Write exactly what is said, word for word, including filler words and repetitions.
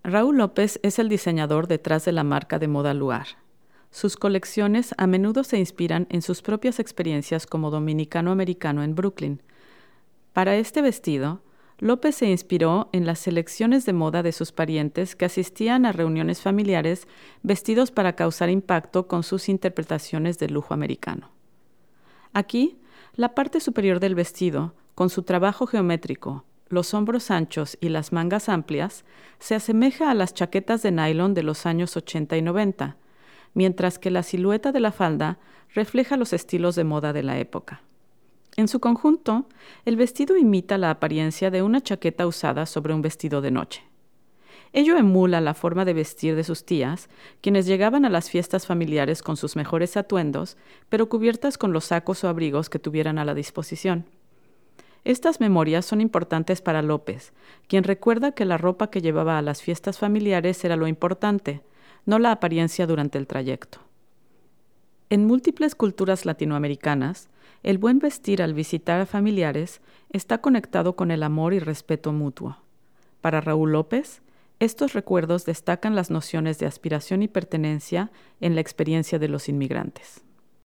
Raúl López es el diseñador detrás de la marca de moda Luar. Sus colecciones a menudo se inspiran en sus propias experiencias como dominicano-americano en Brooklyn. Para este vestido, López se inspiró en las selecciones de moda de sus parientes que asistían a reuniones familiares vestidos para causar impacto con sus interpretaciones del lujo americano. Aquí, la parte superior del vestido, con su trabajo geométrico, los hombros anchos y las mangas amplias, se asemeja a las chaquetas de nylon de los años ochenta y noventa, mientras que la silueta de la falda refleja los estilos de moda de la época. En su conjunto, el vestido imita la apariencia de una chaqueta usada sobre un vestido de noche. Ello emula la forma de vestir de sus tías, quienes llegaban a las fiestas familiares con sus mejores atuendos, pero cubiertas con los sacos o abrigos que tuvieran a la disposición. Estas memorias son importantes para López, quien recuerda que la ropa que llevaba a las fiestas familiares era lo importante, no la apariencia durante el trayecto. En múltiples culturas latinoamericanas, el buen vestir al visitar a familiares está conectado con el amor y respeto mutuo. Para Raúl López, estos recuerdos destacan las nociones de aspiración y pertenencia en la experiencia de los inmigrantes.